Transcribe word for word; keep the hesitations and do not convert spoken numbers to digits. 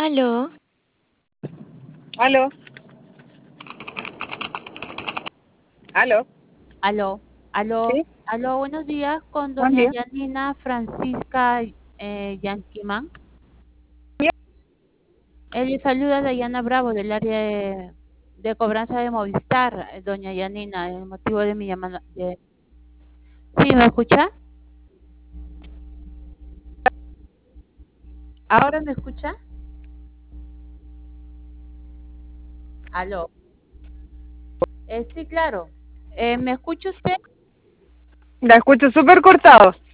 Aló, Aló, aló, Aló, aló, ¿sí? aló, buenos días con Buen doña día. Yanina Francisca eh, Yanquiman. Él le saluda Dayana Bravo del área de, de cobranza de Movistar, eh, doña Yanina, el motivo de mi llamada. de- ¿Sí me escucha? ¿Ahora me escucha? Aló. Eh, sí, claro. Eh, ¿me escucha usted? La escucho súper cortado.